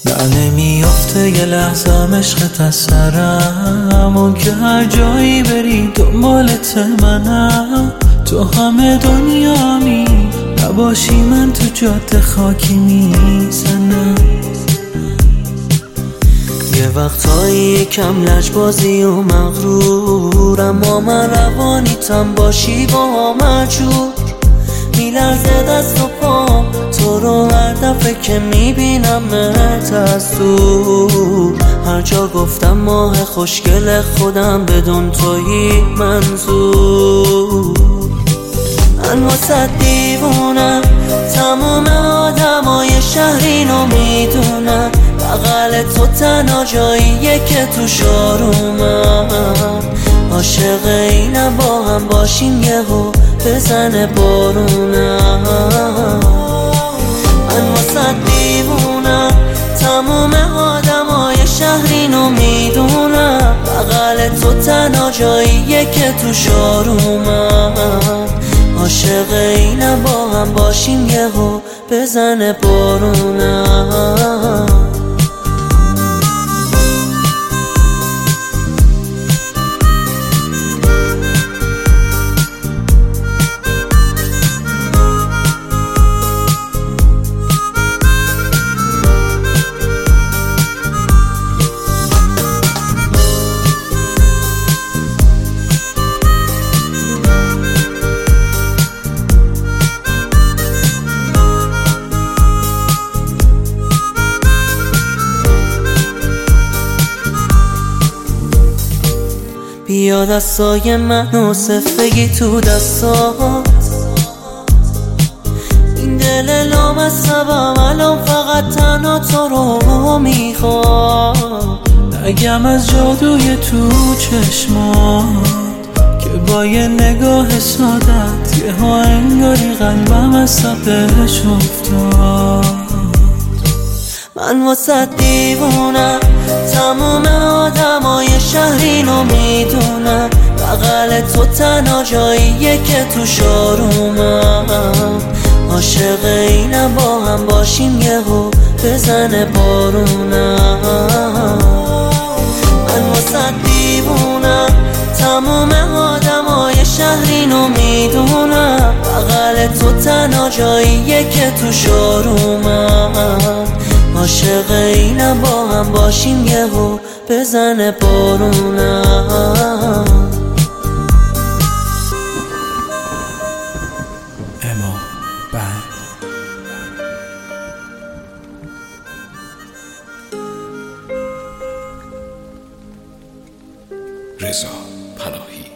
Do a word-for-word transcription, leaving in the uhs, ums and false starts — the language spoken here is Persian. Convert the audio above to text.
نه نمیافته یه لحظه عشقت از سرم، اون که هر جایی بری دنبالت منم. تو همه دنیامی نباشی من تو جاده خاکی میزنم. یه وقتایی کم لجبازی و مغرور، اما من روانیتم باشی با مجور. میلرزه دست و پام تو رو هر دفعه که میبینمت از دور. هر جا گفتم ماه خوشگل خودم بدون تویی منظور. من واسه دیوونم، تموم آدمای شهر اینو میدونم. بغل تو تنها جاییه که تو شارومم. عاشق اینم با هم باشیم یهو بزنه بارونم. من واسه دیوونم، تموم آدمای شهر اینو میدونم. بغل تو تنها جاییه که تو شارومم. عاشق اینم با هم باشیم یهو بزنه بارونم. بیا دستای منو صفگی تو دستات. این دل لامصبم الان فقط تنها تو رو میخواد. نگم از جادوی تو چشمات که با یه نگاه سادت یه ها انگاری قلبم از صفش افتاد. من واسه دیوونم، تموم آدمای شهر اینو میدونم. بغل تو تنها جاییه که تو شارومم. عاشق اینم با هم باشیم یهو بزنه بارونم. من واسه دیوونم، تموم آدمای شهر اینو میدونم. بغل تو تنها جاییه که تو شارومم. عاشق اینم با هم باشیم یهو بزنه بارونم. اما بند رضا پناهی.